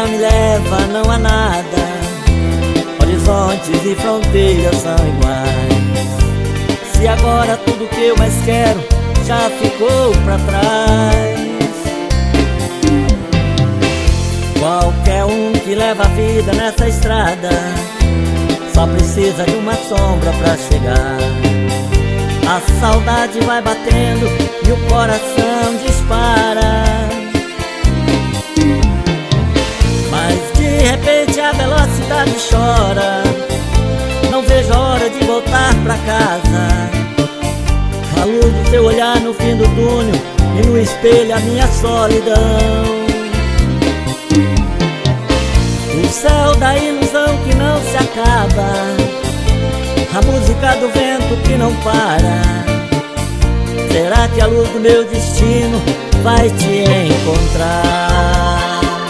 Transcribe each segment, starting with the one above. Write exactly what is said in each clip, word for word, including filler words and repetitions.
vida me leva, não há nada. Horizontes e fronteiras são iguais. Se agora tudo que eu mais quero já ficou pra trás. Qualquer um que leva a vida nessa estrada só precisa de uma sombra pra chegar. A saudade vai batendo e o coração dispara. Mas de repente a velocidade chora. Não vejo a hora de voltar pra casa. A luz do teu olhar no fim do túnel e no espelho a minha solidão. O céu da ilusão que não se acaba, a música do vento que não para. Será que a luz do meu destino vai te encontrar?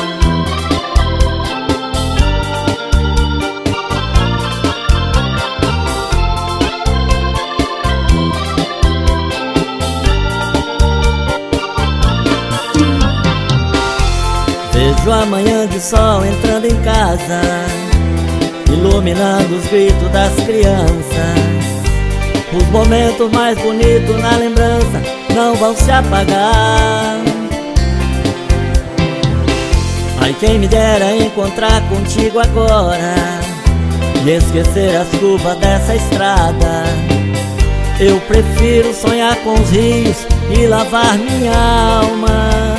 Vejo a manhã de sol entrando em casa, iluminando os gritos das crianças. Os momentos mais bonitos na lembrança não vão se apagar. Ai, quem me dera encontrar contigo agora e esquecer as curvas dessa estrada. Eu prefiro sonhar com os rios e lavar minha alma.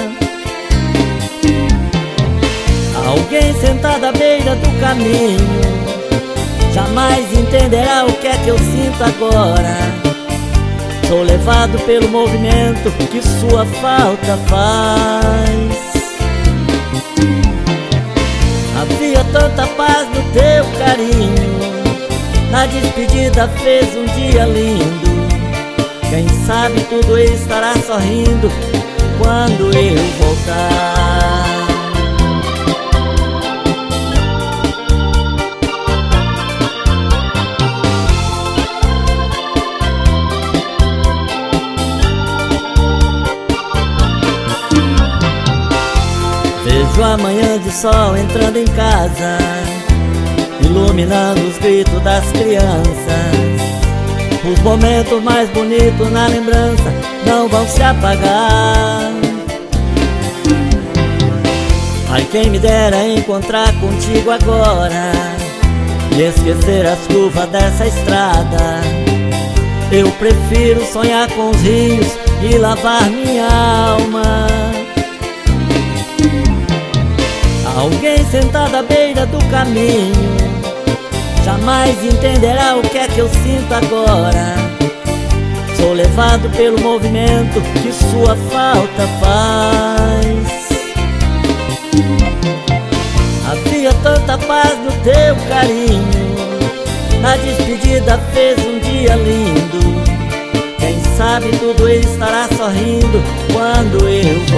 Alguém sentado à beira do caminho jamais entenderá o que é que eu sinto agora. Sou levado pelo movimento que sua falta faz. Havia tanta paz no teu carinho, na despedida fez um dia lindo. Quem sabe tudo estará sorrindo quando eu voltar. Vejo a manhã de sol entrando em casa, iluminando os gritos das crianças. Os momentos mais bonitos na lembrança não vão se apagar. Ai, quem me dera encontrar contigo agora e esquecer as curvas dessa estrada. Eu prefiro sonhar com os rios e lavar minha alma. Alguém sentado à beira do caminho jamais entenderá o que é que eu sinto agora. Sou levado pelo movimento que sua falta faz. Havia tanta paz no teu carinho, na despedida fez um dia lindo. Quem sabe tudo estará sorrindo quando eu